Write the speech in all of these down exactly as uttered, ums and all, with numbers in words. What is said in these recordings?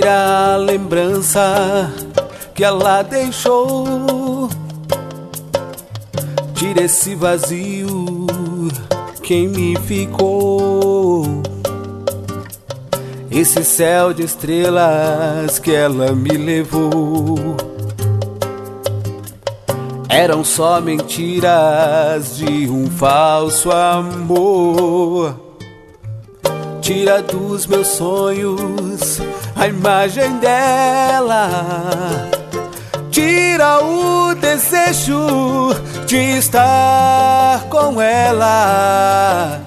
tira a lembrança que ela deixou, tira esse vazio que me ficou, esse céu de estrelas que ela me levou. Eram só mentiras de um falso amor. Tira dos meus sonhos a imagem dela, tira o desejo de estar com ela.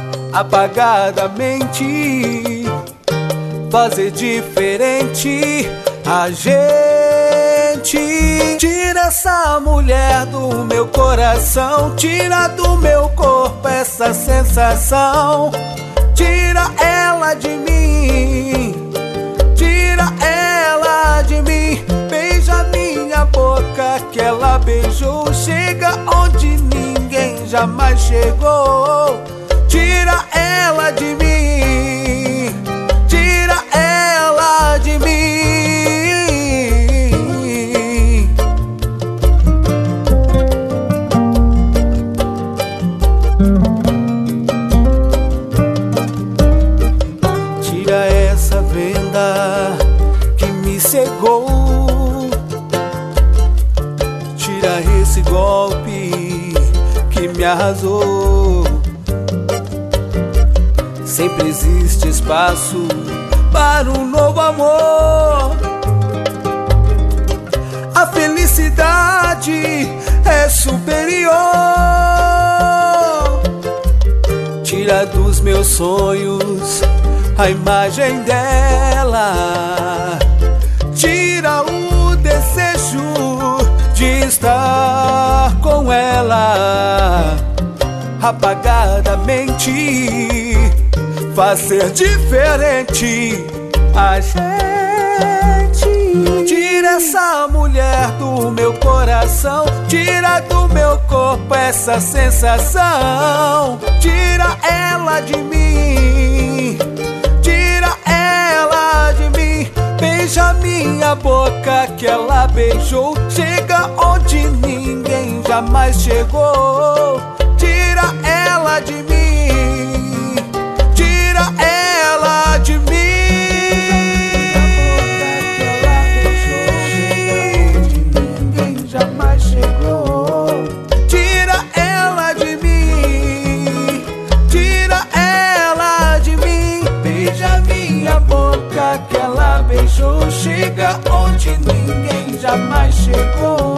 Apagadamente fazer diferente a gente. Tira essa mulher do meu coração, tira do meu corpo essa sensação. Tira ela de mim, tira ela de mim. Beija minha boca que ela beijou, chega onde ninguém jamais chegou. Tira ela de mim, tira ela de mim. Tira essa venda que me cegou, tira esse golpe que me arrasou. Sempre existe espaço para um novo amor. A felicidade é superior. Tira dos meus sonhos a imagem dela, tira o desejo de estar com ela. Apagadamente fazer diferente a gente. Tira essa mulher do meu coração, tira do meu corpo essa sensação. Tira ela de mim, tira ela de mim. Beija minha boca que ela beijou, chega onde ninguém jamais chegou. Tira ela de mim, tira ela de mim. Ninguém jamais chegou. Tira ela de mim, tira ela de mim. Beija minha boca que ela beijou, chega onde ninguém jamais chegou.